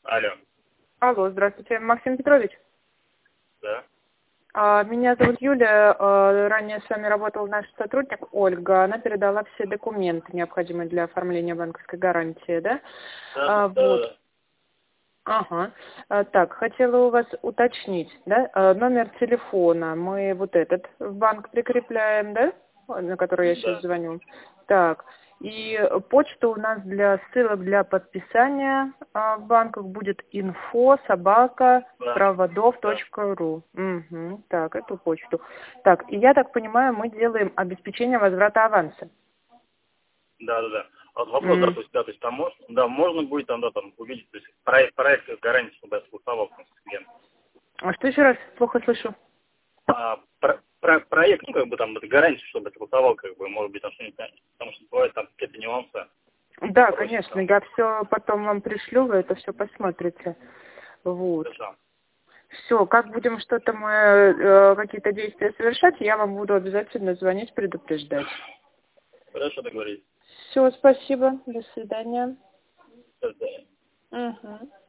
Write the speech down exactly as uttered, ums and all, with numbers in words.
Алло. Алло, здравствуйте, Максим Петрович. Да. А, Меня зовут Юля, а, ранее с вами работал наш сотрудник Ольга. Она передала все документы, необходимые для оформления банковской гарантии, да? Да, А, да, вот. да. Ага. А, так, хотела у вас уточнить, да? А, номер телефона мы вот этот в банк прикрепляем, да? На который я сейчас Да. звоню. Так. И почта у нас для ссылок для подписания а, в банках будет info собака Да. проводов Да. точка ру. Угу. Так, эту почту. Так, и я так понимаю, мы делаем обеспечение возврата аванса. Да, да, да. А вот вопрос, да, М. то есть, да, то есть там можно, да, можно будет там, да, там увидеть, то есть проект, проект гарантии, чтобы я согласовал там с клиентом. А что еще раз? Плохо слышу. А, про, про- проект, ну, как бы там, это гарантия, чтобы я согласовал, как бы, может быть, там что-нибудь, потому что бывают там какие-то нюансы, Да, просят конечно, там, я все потом вам пришлю, вы это все посмотрите. Вот. хорошо. Все, как будем что-то мы, э, какие-то действия совершать, я вам буду обязательно звонить, предупреждать. Хорошо, договорились. Все, спасибо, до свидания. До свидания. Угу.